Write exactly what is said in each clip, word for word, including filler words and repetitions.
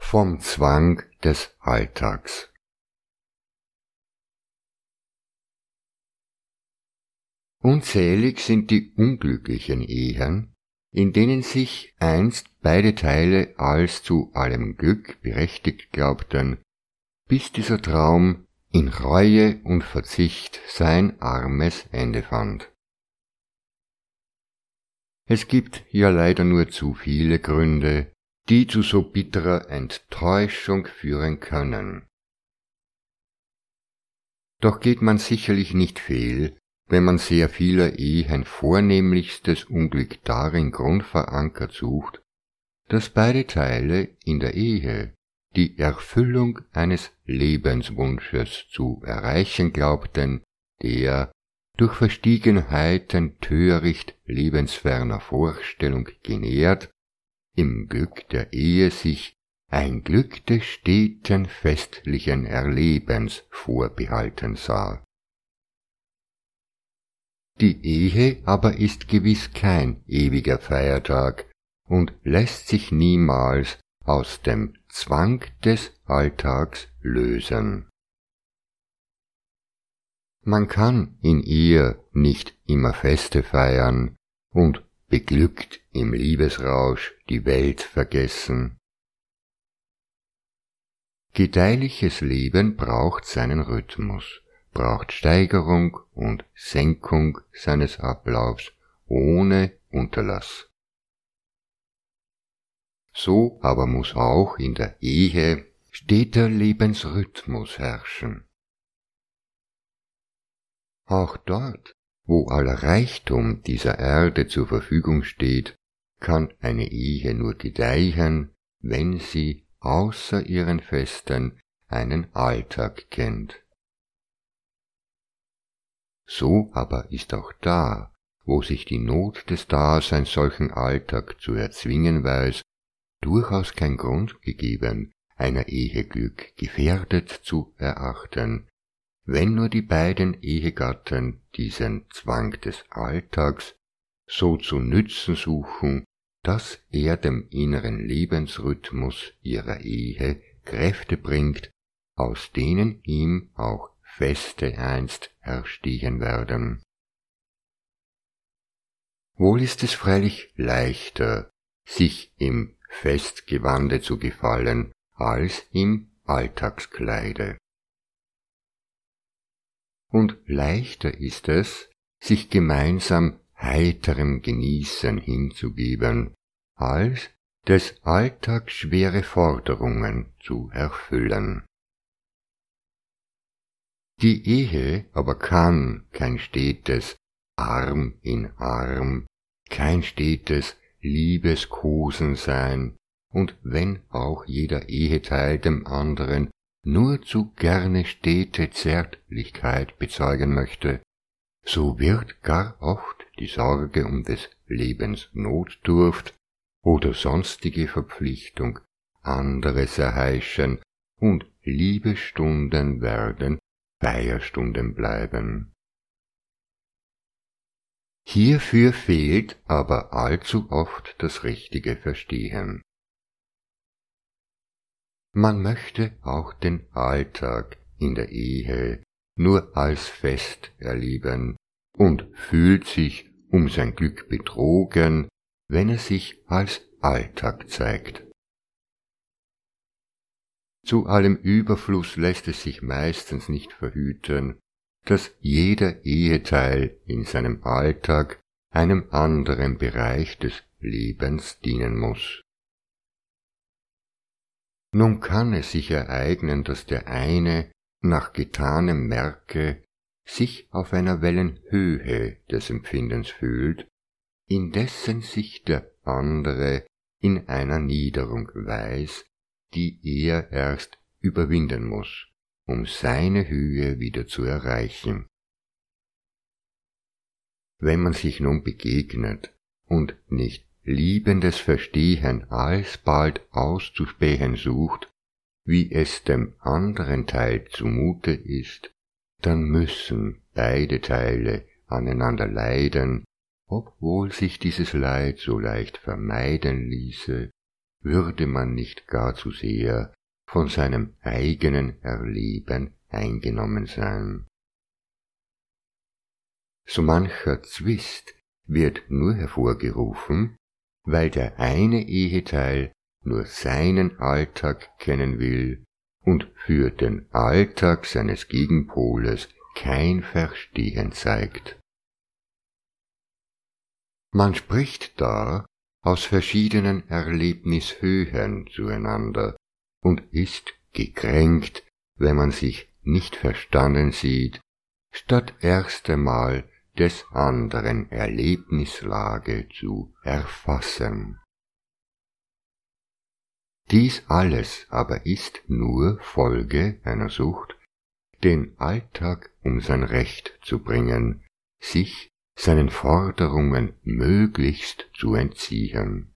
Vom Zwang des Alltags. Unzählig sind die unglücklichen Ehen, in denen sich einst beide Teile als zu allem Glück berechtigt glaubten, bis dieser Traum in Reue und Verzicht sein armes Ende fand. Es gibt ja leider nur zu viele Gründe, die zu so bitterer Enttäuschung führen können. Doch geht man sicherlich nicht fehl, wenn man sehr vieler Ehen vornehmlichstes Unglück darin grundverankert sucht, dass beide Teile in der Ehe die Erfüllung eines Lebenswunsches zu erreichen glaubten, der durch Verstiegenheiten töricht lebensferner Vorstellung genährt, im Glück der Ehe sich ein Glück des steten festlichen Erlebens vorbehalten sah. Die Ehe aber ist gewiss kein ewiger Feiertag und lässt sich niemals aus dem Zwang des Alltags lösen. Man kann in ihr nicht immer Feste feiern und beglückt im Liebesrausch die Welt vergessen. Gedeihliches Leben braucht seinen Rhythmus, braucht Steigerung und Senkung seines Ablaufs ohne Unterlass. So aber muss auch in der Ehe steter Lebensrhythmus herrschen. Auch dort, wo aller Reichtum dieser Erde zur Verfügung steht, kann eine Ehe nur gedeihen, wenn sie außer ihren Festen einen Alltag kennt. So aber ist auch da, wo sich die Not des Daseins solchen Alltag zu erzwingen weiß, durchaus kein Grund gegeben, einer Ehe Glück gefährdet zu erachten, wenn nur die beiden Ehegatten diesen Zwang des Alltags so zu nützen suchen, dass er dem inneren Lebensrhythmus ihrer Ehe Kräfte bringt, aus denen ihm auch Feste einst erstehen werden. Wohl ist es freilich leichter, sich im Festgewande zu gefallen, als im Alltagskleide. Und leichter ist es, sich gemeinsam heiterem Genießen hinzugeben, als des Alltags schwere Forderungen zu erfüllen. Die Ehe aber kann kein stetes Arm in Arm, kein stetes Liebeskosen sein, und wenn auch jeder Eheteil dem anderen nur zu gerne stete Zärtlichkeit bezeugen möchte, so wird gar oft die Sorge um des Lebens Notdurft oder sonstige Verpflichtung anderes erheischen, und Liebesstunden werden Feierstunden bleiben. Hierfür fehlt aber allzu oft das richtige Verstehen. Man möchte auch den Alltag in der Ehe nur als Fest erleben und fühlt sich um sein Glück betrogen, wenn er sich als Alltag zeigt. Zu allem Überfluss lässt es sich meistens nicht verhüten, dass jeder Eheteil in seinem Alltag einem anderen Bereich des Lebens dienen muss. Nun kann es sich ereignen, dass der eine nach getanem Merke sich auf einer Wellenhöhe des Empfindens fühlt, indessen sich der andere in einer Niederung weiß, die er erst überwinden muss, um seine Höhe wieder zu erreichen. Wenn man sich nun begegnet und nicht liebendes Verstehen alsbald auszuspähen sucht, wie es dem anderen Teil zumute ist, dann müssen beide Teile aneinander leiden, obwohl sich dieses Leid so leicht vermeiden ließe, würde man nicht gar zu sehr von seinem eigenen Erleben eingenommen sein. So mancher Zwist wird nur hervorgerufen, weil der eine Eheteil nur seinen Alltag kennen will und für den Alltag seines Gegenpoles kein Verstehen zeigt. Man spricht da aus verschiedenen Erlebnishöhen zueinander und ist gekränkt, wenn man sich nicht verstanden sieht, statt erst einmal des anderen Erlebnislage zu erfassen. Dies alles aber ist nur Folge einer Sucht, den Alltag um sein Recht zu bringen, sich seinen Forderungen möglichst zu entziehen.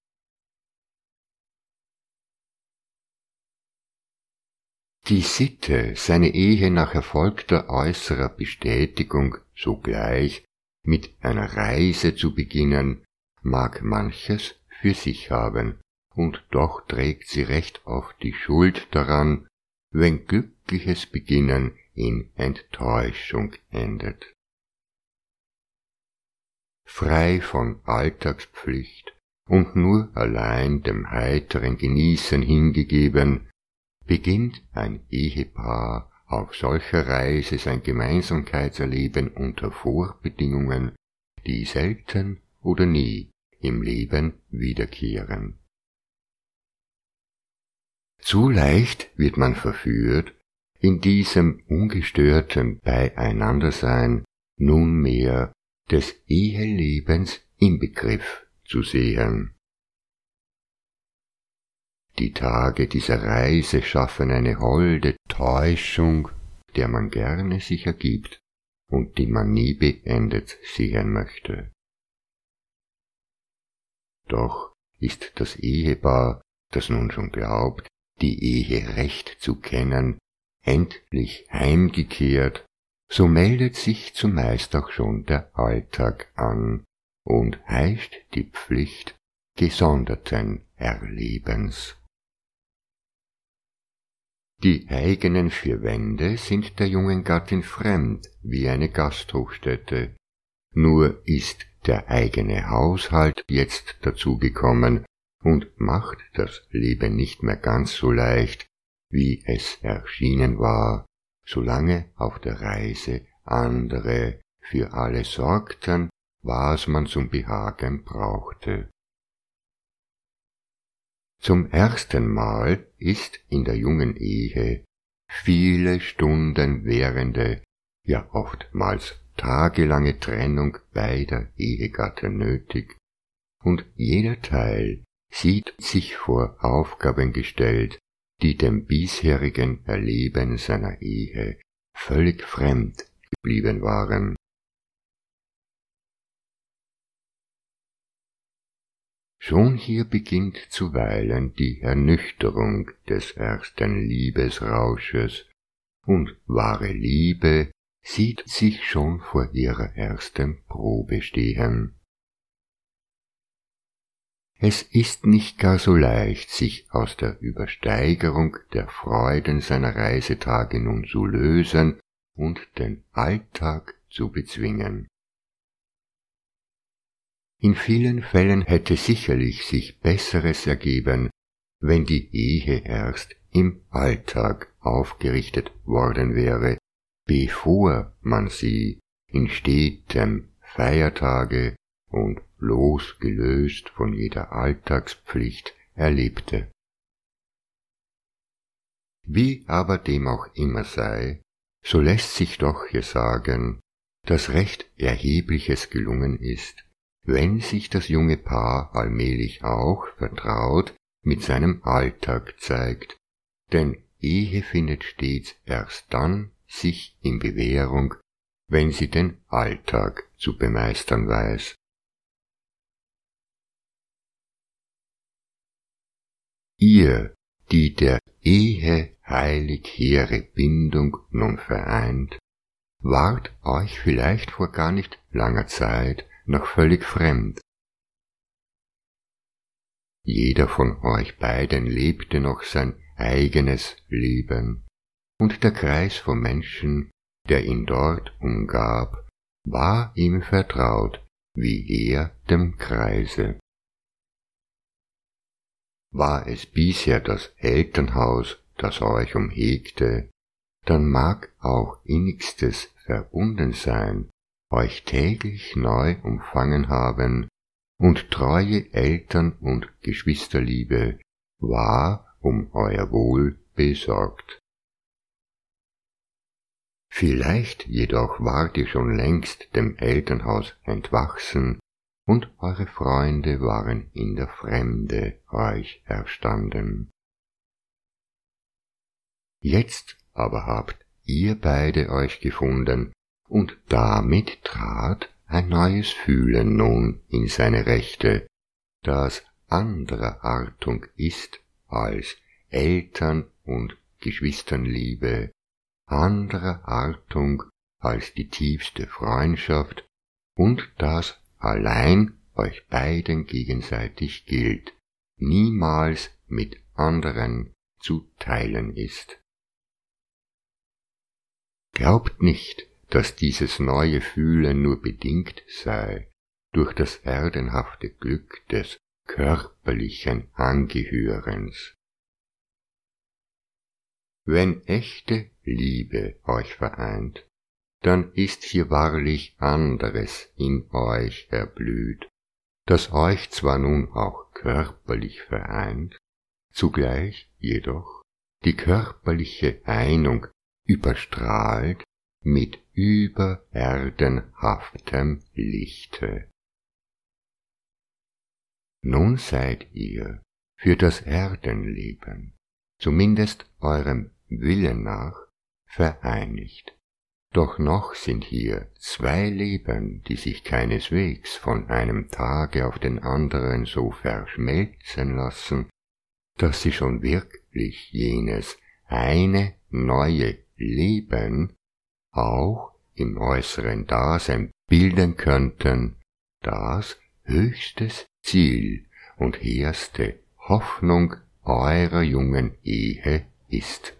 Die Sitte, seine Ehe nach erfolgter äußerer Bestätigung sogleich mit einer Reise zu beginnen, mag manches für sich haben, und doch trägt sie recht oft die Schuld daran, wenn glückliches Beginnen in Enttäuschung endet. Frei von Alltagspflicht und nur allein dem heiteren Genießen hingegeben, beginnt ein Ehepaar auf solcher Reise sein Gemeinsamkeitserleben unter Vorbedingungen, die selten oder nie im Leben wiederkehren. Zu leicht wird man verführt, in diesem ungestörten Beieinandersein nunmehr des Ehelebens Inbegriff zu sehen. Die Tage dieser Reise schaffen eine holde Täuschung, der man gerne sich ergibt und die man nie beendet sehen möchte. Doch ist das Ehepaar, das nun schon glaubt, die Ehe recht zu kennen, endlich heimgekehrt, so meldet sich zumeist auch schon der Alltag an und heischt die Pflicht gesonderten Erlebens. Die eigenen vier Wände sind der jungen Gattin fremd wie eine Gasthofstätte, nur ist der eigene Haushalt jetzt dazugekommen und macht das Leben nicht mehr ganz so leicht, wie es erschienen war, solange auf der Reise andere für alles sorgten, was man zum Behagen brauchte. Zum ersten Mal ist in der jungen Ehe viele Stunden währende, ja oftmals tagelange Trennung beider Ehegatten nötig, und jeder Teil sieht sich vor Aufgaben gestellt, die dem bisherigen Erleben seiner Ehe völlig fremd geblieben waren. Schon hier beginnt zuweilen die Ernüchterung des ersten Liebesrausches, und wahre Liebe sieht sich schon vor ihrer ersten Probe stehen. Es ist nicht gar so leicht, sich aus der Übersteigerung der Freuden seiner Reisetage nun zu lösen und den Alltag zu bezwingen. In vielen Fällen hätte sicherlich sich Besseres ergeben, wenn die Ehe erst im Alltag aufgerichtet worden wäre, bevor man sie in stetem Feiertage und losgelöst von jeder Alltagspflicht erlebte. Wie aber dem auch immer sei, so lässt sich doch hier sagen, dass recht Erhebliches gelungen ist, wenn sich das junge Paar allmählich auch vertraut mit seinem Alltag zeigt, denn Ehe findet stets erst dann sich in Bewährung, wenn sie den Alltag zu bemeistern weiß. Ihr, die der Ehe heilig hehre Bindung nun vereint, ward euch vielleicht vor gar nicht langer Zeit noch völlig fremd. Jeder von euch beiden lebte noch sein eigenes Leben, und der Kreis von Menschen, der ihn dort umgab, war ihm vertraut, wie er dem Kreise. War es bisher das Elternhaus, das euch umhegte, dann mag auch innigstes Verbundensein euch täglich neu umfangen haben, und treue Eltern- und Geschwisterliebe war um euer Wohl besorgt. Vielleicht jedoch wart ihr schon längst dem Elternhaus entwachsen, und eure Freunde waren in der Fremde euch erstanden. Jetzt aber habt ihr beide euch gefunden, und damit trat ein neues Fühlen nun in seine Rechte, das anderer Artung ist als Eltern- und Geschwisternliebe, anderer Artung als die tiefste Freundschaft, und das allein euch beiden gegenseitig gilt, niemals mit anderen zu teilen ist. Glaubt nicht, dass dieses neue Fühlen nur bedingt sei durch das erdenhafte Glück des körperlichen Angehörens. Wenn echte Liebe euch vereint, dann ist hier wahrlich anderes in euch erblüht, das euch zwar nun auch körperlich vereint, zugleich jedoch die körperliche Einung überstrahlt mit übererdenhaftem Lichte. Nun seid ihr für das Erdenleben, zumindest eurem Willen nach, vereinigt. Doch noch sind hier zwei Leben, die sich keineswegs von einem Tage auf den anderen so verschmelzen lassen, dass sie schon wirklich jenes eine neue Leben auch im äußeren Dasein bilden könnten, das höchstes Ziel und hehrsste Hoffnung eurer jungen Ehe ist.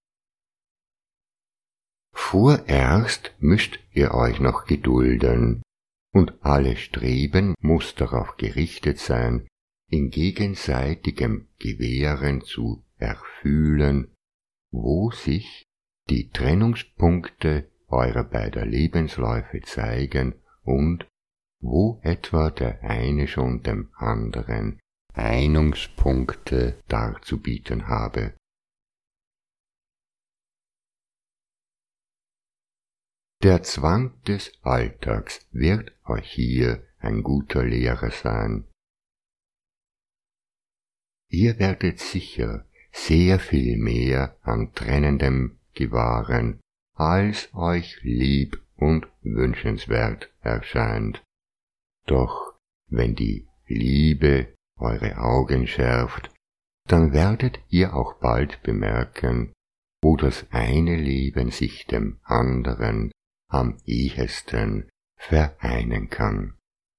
Vorerst müsst ihr euch noch gedulden, und alle Streben muß darauf gerichtet sein, in gegenseitigem Gewähren zu erfühlen, wo sich die Trennungspunkte eurer beider Lebensläufe zeigen und wo etwa der eine schon dem anderen Einungspunkte darzubieten habe. Der Zwang des Alltags wird euch hier ein guter Lehrer sein. Ihr werdet sicher sehr viel mehr an Trennendem gewahren, als euch lieb und wünschenswert erscheint. Doch wenn die Liebe eure Augen schärft, dann werdet ihr auch bald bemerken, wo das eine Leben sich dem anderen am ehesten vereinen kann.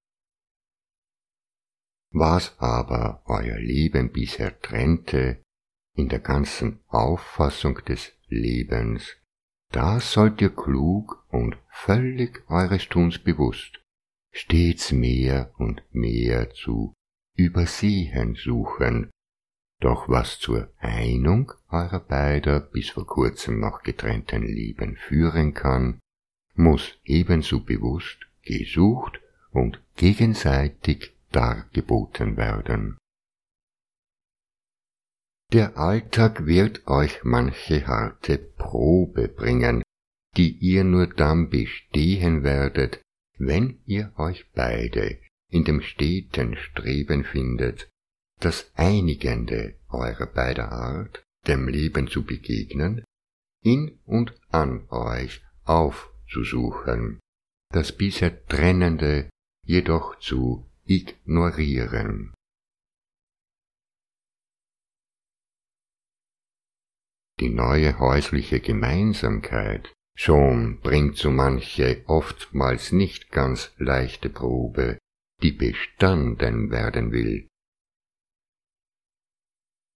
Was aber euer Leben bisher trennte, in der ganzen Auffassung des Lebens, das sollt ihr klug und völlig eures Tuns bewusst stets mehr und mehr zu übersehen suchen, doch was zur Einung eurer beider bis vor kurzem noch getrennten Leben führen kann, muss ebenso bewusst gesucht und gegenseitig dargeboten werden. Der Alltag wird euch manche harte Probe bringen, die ihr nur dann bestehen werdet, wenn ihr euch beide in dem steten Streben findet, das Einigende eurer beider Art, dem Leben zu begegnen, in und an euch aufzusuchen, das bisher Trennende jedoch zu ignorieren. Die neue häusliche Gemeinsamkeit schon bringt so manche oftmals nicht ganz leichte Probe, die bestanden werden will.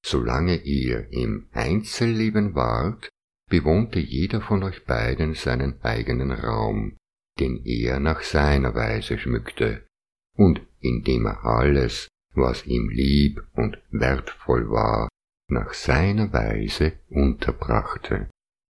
Solange ihr im Einzelleben wart, bewohnte jeder von euch beiden seinen eigenen Raum, den er nach seiner Weise schmückte, und indem er alles, was ihm lieb und wertvoll war, nach seiner Weise unterbrachte.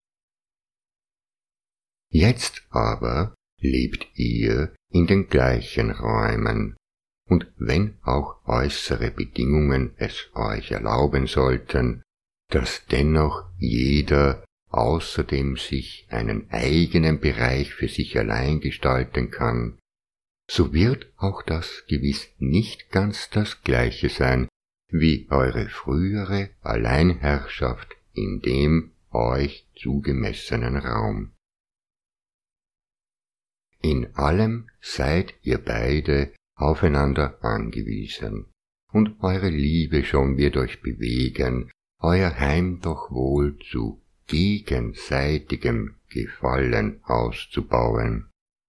Jetzt aber lebt ihr in den gleichen Räumen, und wenn auch äußere Bedingungen es euch erlauben sollten, dass dennoch jeder außerdem sich einen eigenen Bereich für sich allein gestalten kann, so wird auch das gewiss nicht ganz das Gleiche sein wie eure frühere Alleinherrschaft in dem euch zugemessenen Raum. In allem seid ihr beide aufeinander angewiesen, und eure Liebe schon wird euch bewegen, euer Heim doch wohl zu gegenseitigem Gefallen auszubauen.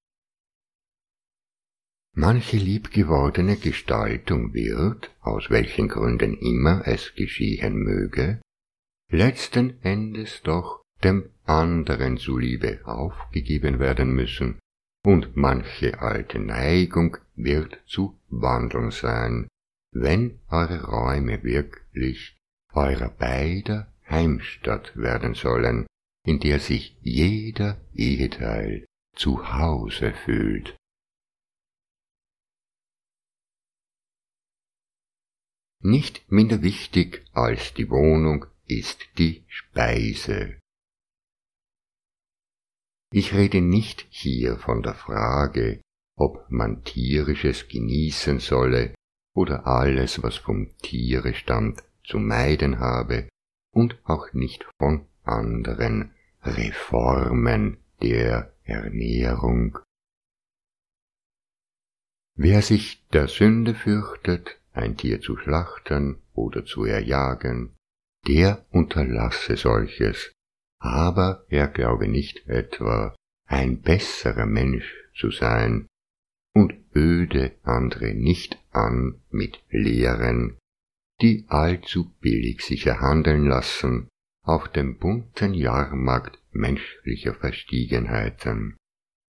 Manche liebgewordene Gestaltung wird, aus welchen Gründen immer es geschehen möge, letzten Endes doch dem anderen zuliebe aufgegeben werden müssen, und manche alte Neigung wird zu wandeln sein, wenn eure Räume wirklich eurer beider Heimstatt werden sollen, in der sich jeder Eheteil zu Hause fühlt. Nicht minder wichtig als die Wohnung ist die Speise. Ich rede nicht hier von der Frage, ob man tierisches genießen solle oder alles, was vom Tiere stammt, zu meiden habe, und auch nicht von anderen Reformen der Ernährung. Wer sich der Sünde fürchtet, ein Tier zu schlachten oder zu erjagen, der unterlasse solches, aber er glaube nicht etwa, ein besserer Mensch zu sein, und öde andere nicht an mit Lehren, die allzu billig sich erhandeln lassen auf dem bunten Jahrmarkt menschlicher Verstiegenheiten.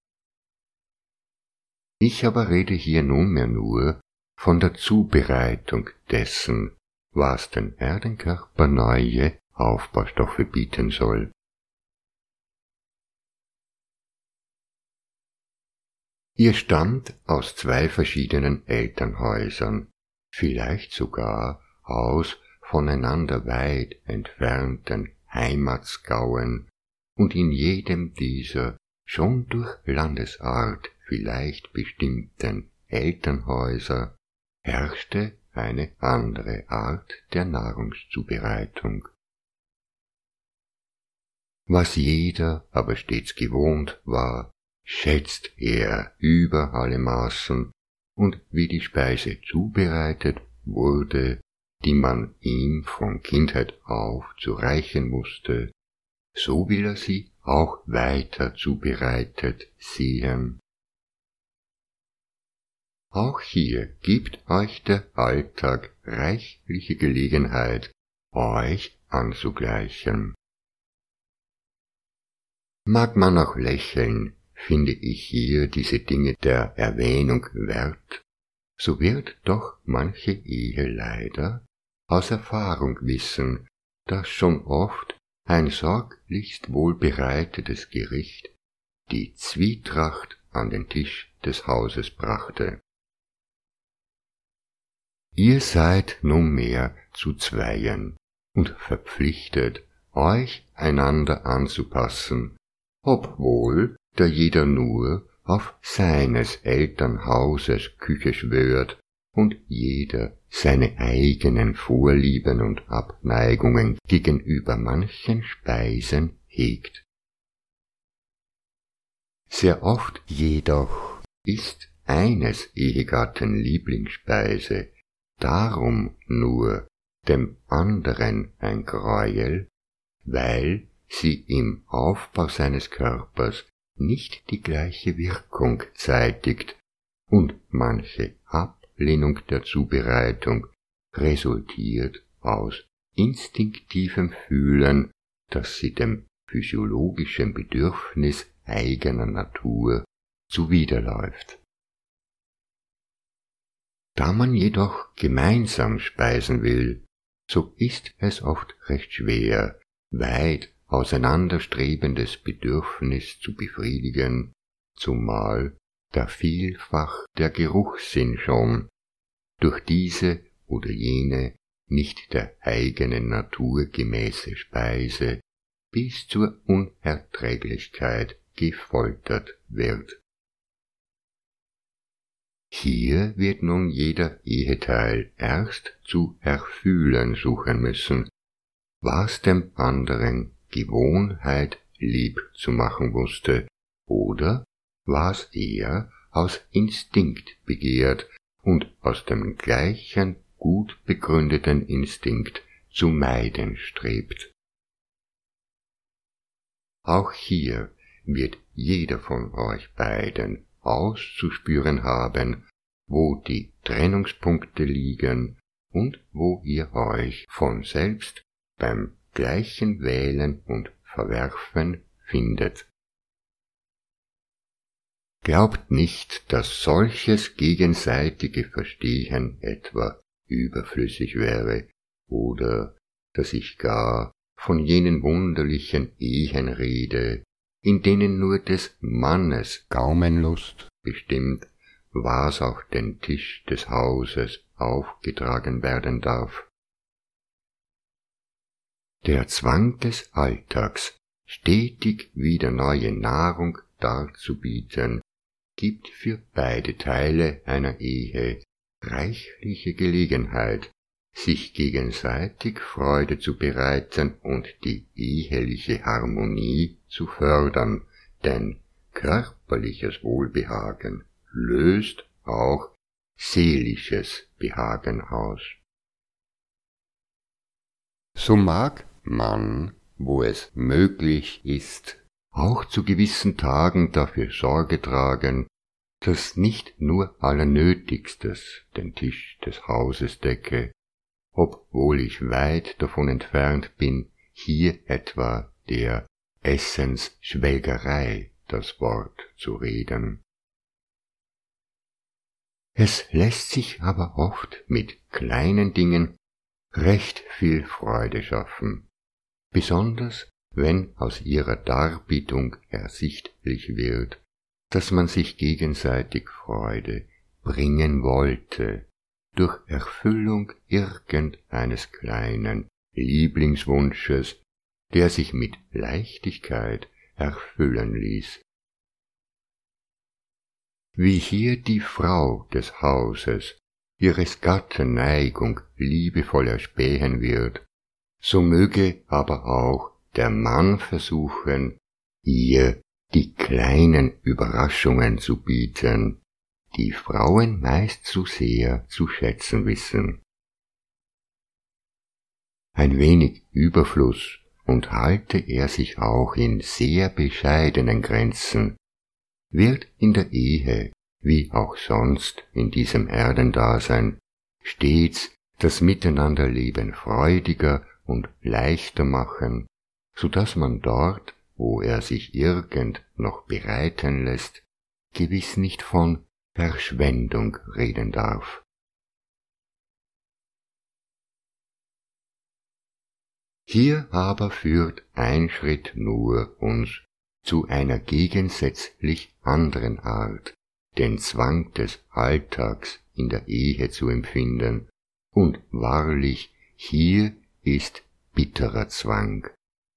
Ich aber rede hier nunmehr nur von der Zubereitung dessen, was den Erdenkörper neue Aufbaustoffe bieten soll. Ihr stammt aus zwei verschiedenen Elternhäusern, vielleicht sogar aus voneinander weit entfernten Heimatsgauen, und in jedem dieser schon durch Landesart vielleicht bestimmten Elternhäuser herrschte eine andere Art der Nahrungszubereitung. Was jeder aber stets gewohnt war, schätzt er über alle Maßen, und wie die Speise zubereitet wurde, die man ihm von Kindheit auf zureichen musste, so will er sie auch weiter zubereitet sehen. Auch hier gibt euch der Alltag reichliche Gelegenheit, euch anzugleichen. Mag man auch lächeln, finde ich hier diese Dinge der Erwähnung wert, so wird doch manche Ehe leider aus Erfahrung wissen, dass schon oft ein sorglichst wohlbereitetes Gericht die Zwietracht an den Tisch des Hauses brachte. Ihr seid nunmehr zu Zweien und verpflichtet, euch einander anzupassen, obwohl da jeder nur auf seines Elternhauses Küche schwört und jeder seine eigenen Vorlieben und Abneigungen gegenüber manchen Speisen hegt. Sehr oft jedoch ist eines Ehegatten Lieblingsspeise darum nur dem anderen ein Gräuel, weil sie im Aufbau seines Körpers nicht die gleiche Wirkung zeitigt und manche Ablehnung der Zubereitung resultiert aus instinktivem Fühlen, das sie dem physiologischen Bedürfnis eigener Natur zuwiderläuft. Da man jedoch gemeinsam speisen will, so ist es oft recht schwer, weit auseinanderstrebendes Bedürfnis zu befriedigen, zumal da vielfach der Geruchssinn schon durch diese oder jene nicht der eigenen Natur gemäße Speise bis zur Unerträglichkeit gefoltert wird. Hier wird nun jeder Eheteil erst zu erfühlen suchen müssen, was dem anderen Gewohnheit lieb zu machen wusste oder was er aus Instinkt begehrt und aus dem gleichen gut begründeten Instinkt zu meiden strebt. Auch hier wird jeder von euch beiden auszuspüren haben, wo die Trennungspunkte liegen und wo ihr euch von selbst beim gleichen Wählen und Verwerfen findet. Glaubt nicht, dass solches gegenseitige Verstehen etwa überflüssig wäre oder dass ich gar von jenen wunderlichen Ehen rede, in denen nur des Mannes Gaumenlust bestimmt, was auf den Tisch des Hauses aufgetragen werden darf. Der Zwang des Alltags, stetig wieder neue Nahrung darzubieten, gibt für beide Teile einer Ehe reichliche Gelegenheit, sich gegenseitig Freude zu bereiten und die eheliche Harmonie zu fördern, denn körperliches Wohlbehagen löst auch seelisches Behagen aus. So mag man, wo es möglich ist, auch zu gewissen Tagen dafür Sorge tragen, dass nicht nur Allernötigstes den Tisch des Hauses decke, obwohl ich weit davon entfernt bin, hier etwa der Essensschwelgerei das Wort zu reden. Es lässt sich aber oft mit kleinen Dingen recht viel Freude schaffen, besonders wenn aus ihrer Darbietung ersichtlich wird, dass man sich gegenseitig Freude bringen wollte, durch Erfüllung irgendeines kleinen Lieblingswunsches, der sich mit Leichtigkeit erfüllen ließ. Wie hier die Frau des Hauses ihres Gatten Neigung liebevoll erspähen wird, so möge aber auch der Mann versuchen, ihr die kleinen Überraschungen zu bieten, die Frauen meist zu sehr zu schätzen wissen. Ein wenig Überfluss und halte er sich auch in sehr bescheidenen Grenzen, wird in der Ehe, wie auch sonst in diesem Erdendasein, stets das Miteinanderleben freudiger und leichter machen, so dass man dort, wo er sich irgend noch bereiten lässt, gewiss nicht von Verschwendung reden darf. Hier aber führt ein Schritt nur uns zu einer gegensätzlich anderen Art, den Zwang des Alltags in der Ehe zu empfinden, und wahrlich, hier ist bitterer Zwang.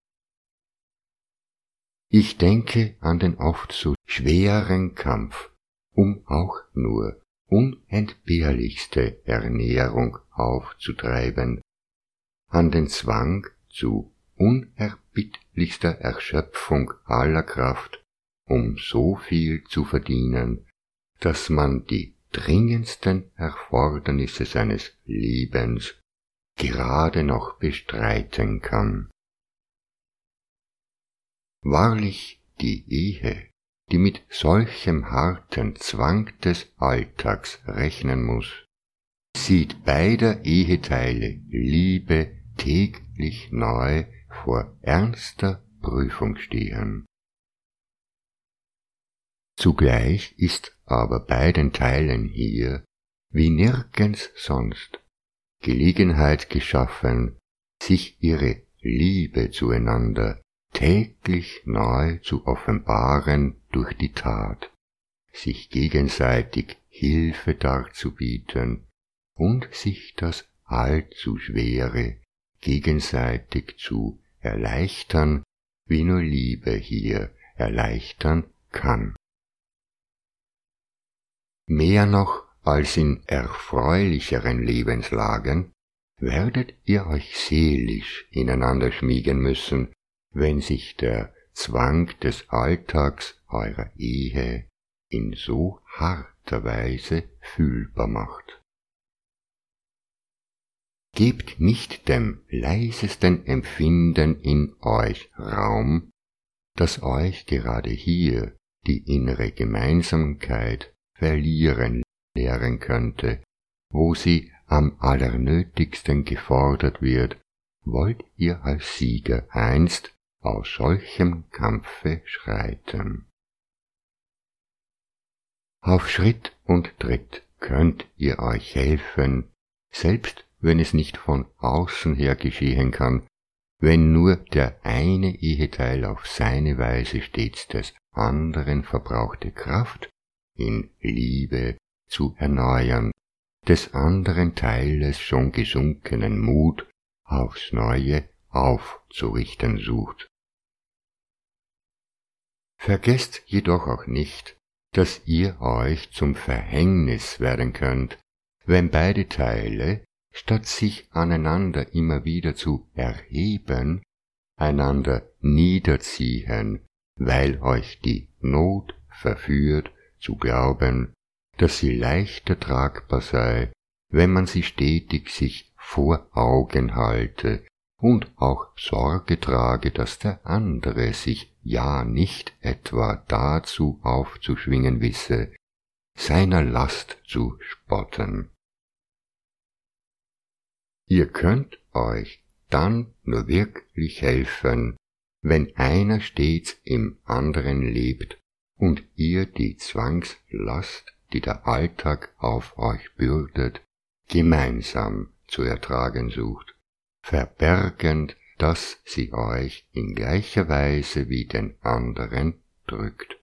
Ich denke an den oft so schweren Kampf um auch nur unentbehrlichste Ernährung aufzutreiben, an den Zwang zu unerbittlichster Erschöpfung aller Kraft, um so viel zu verdienen, dass man die dringendsten Erfordernisse seines Lebens gerade noch bestreiten kann. Wahrlich, die Ehe, die mit solchem harten Zwang des Alltags rechnen muß, sieht beider Eheteile Liebe täglich neu vor ernster Prüfung stehen. Zugleich ist aber beiden Teilen hier, wie nirgends sonst, Gelegenheit geschaffen, sich ihre Liebe zueinander täglich neu zu offenbaren durch die Tat, sich gegenseitig Hilfe darzubieten und sich das allzu Schwere gegenseitig zu erleichtern, wie nur Liebe hier erleichtern kann. Mehr noch als in erfreulicheren Lebenslagen werdet ihr euch seelisch ineinander schmiegen müssen, wenn sich der Zwang des Alltags eurer Ehe in so harter Weise fühlbar macht. Gebt nicht dem leisesten Empfinden in euch Raum, das euch gerade hier die innere Gemeinsamkeit verlieren lehren könnte, wo sie am allernötigsten gefordert wird, wollt ihr als Sieger einst aus solchem Kampfe schreiten. Auf Schritt und Tritt könnt ihr euch helfen, selbst wenn es nicht von außen her geschehen kann, wenn nur der eine Eheteil auf seine Weise stets des anderen verbrauchte Kraft in Liebe zu erneuern, des anderen Teiles schon gesunkenen Mut aufs Neue aufzurichten sucht. Vergesst jedoch auch nicht, dass ihr euch zum Verhängnis werden könnt, wenn beide Teile, statt sich aneinander immer wieder zu erheben, einander niederziehen, weil euch die Not verführt, zu glauben, dass sie leichter tragbar sei, wenn man sie stetig sich vor Augen halte und auch Sorge trage, dass der andere sich ja nicht etwa dazu aufzuschwingen wisse, seiner Last zu spotten. Ihr könnt euch dann nur wirklich helfen, wenn einer stets im anderen lebt und ihr die Zwangslast, die der Alltag auf euch bürdet, gemeinsam zu ertragen sucht, verbergend, dass sie euch in gleicher Weise wie den anderen drückt.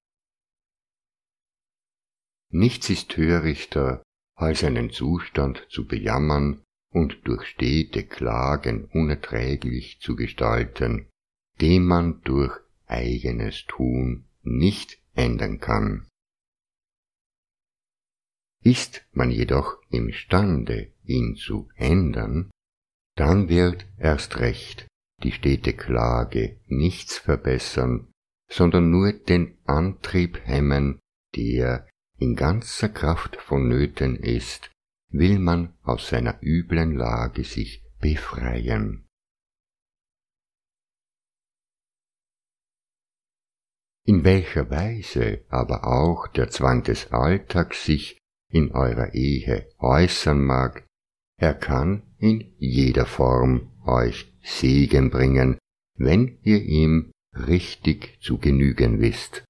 Nichts ist törichter, als einen Zustand zu bejammern und durch stete Klagen unerträglich zu gestalten, den man durch eigenes Tun nicht ändern kann. Ist man jedoch imstande, ihn zu ändern, dann wird erst recht die stete Klage nichts verbessern, sondern nur den Antrieb hemmen, der in ganzer Kraft vonnöten ist, will man aus seiner üblen Lage sich befreien. In welcher Weise aber auch der Zwang des Alltags sich in eurer Ehe äußern mag, er kann in jeder Form euch Segen bringen, wenn ihr ihm richtig zu genügen wisst.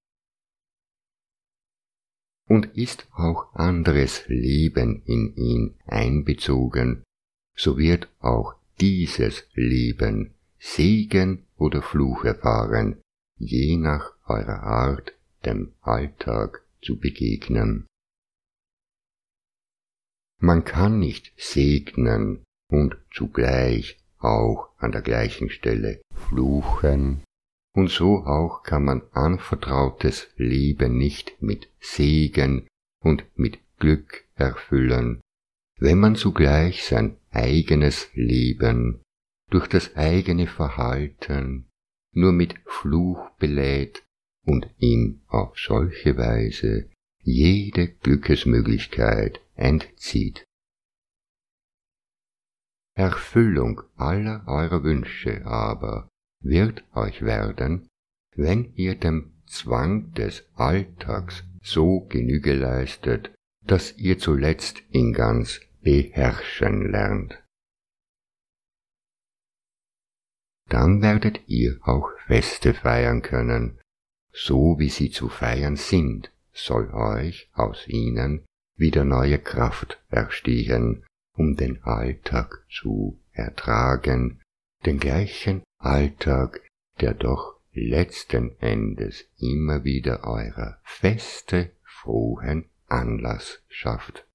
Und ist auch anderes Leben in ihn einbezogen, so wird auch dieses Leben Segen oder Fluch erfahren, je nach eurer Art, dem Alltag zu begegnen. Man kann nicht segnen und zugleich auch an der gleichen Stelle fluchen, und so auch kann man anvertrautes Leben nicht mit Segen und mit Glück erfüllen, wenn man zugleich sein eigenes Leben durch das eigene Verhalten nur mit Fluch belädt und ihm auf solche Weise jede Glückesmöglichkeit entzieht. Erfüllung aller eurer Wünsche aber wird euch werden, wenn ihr dem Zwang des Alltags so Genüge leistet, dass ihr zuletzt ihn ganz beherrschen lernt. dann werdet ihr auch Feste feiern können. So wie sie zu feiern sind, soll euch aus ihnen wieder neue Kraft erstehen, um den Alltag zu ertragen, den gleichen Alltag, der doch letzten Endes immer wieder eurer Feste frohen Anlass schafft.